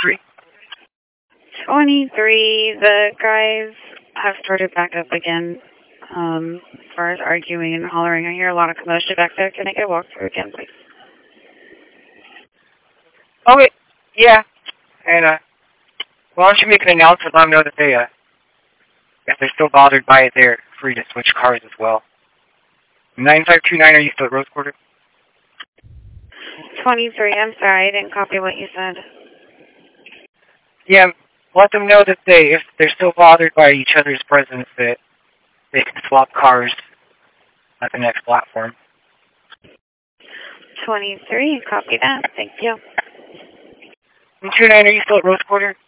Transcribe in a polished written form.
23? 23, the guys have started back up again. As far as arguing and hollering, I hear a lot of commotion back there. Can I get a walkthrough again, please? Okay, yeah. And, why don't you make an announcement, let them know that they, if they're still bothered by it, they're free to switch cars as well. 9529, are you still at Rose Quarter? 23, I'm sorry, I didn't copy what you said. Yeah, let them know that if they're still bothered by each other's presence, that they can swap cars at the next platform. 23, copy that, thank you. 29, are you still at Rose Quarter?